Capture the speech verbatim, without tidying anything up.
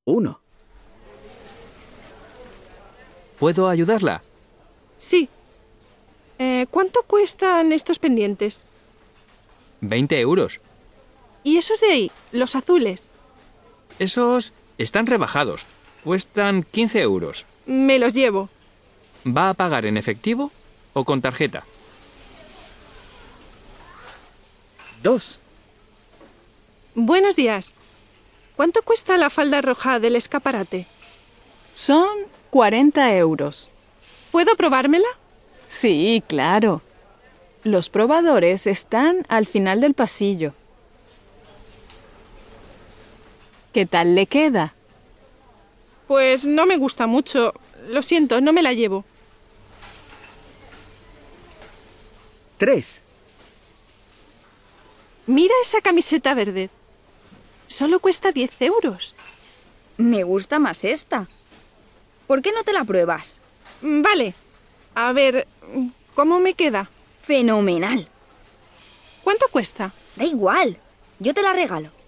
Uno. ¿Puedo ayudarla? Sí. Eh, ¿Cuánto cuestan estos pendientes? veinte euros. ¿Y esos de ahí, los azules? Esos están rebajados. Cuestan quince euros. Me los llevo. ¿Va a pagar en efectivo o con tarjeta? Dos. Buenos días. ¿Cuánto cuesta la falda roja del escaparate? Son cuarenta euros. ¿Puedo probármela? Sí, claro. Los probadores están al final del pasillo. ¿Qué tal le queda? Pues no me gusta mucho. Lo siento, no me la llevo. Tres. Mira esa camiseta verde. Solo cuesta diez euros. Me gusta más esta. ¿Por qué no te la pruebas? Vale. A ver, ¿cómo me queda? Fenomenal. ¿Cuánto cuesta? Da igual. Yo te la regalo.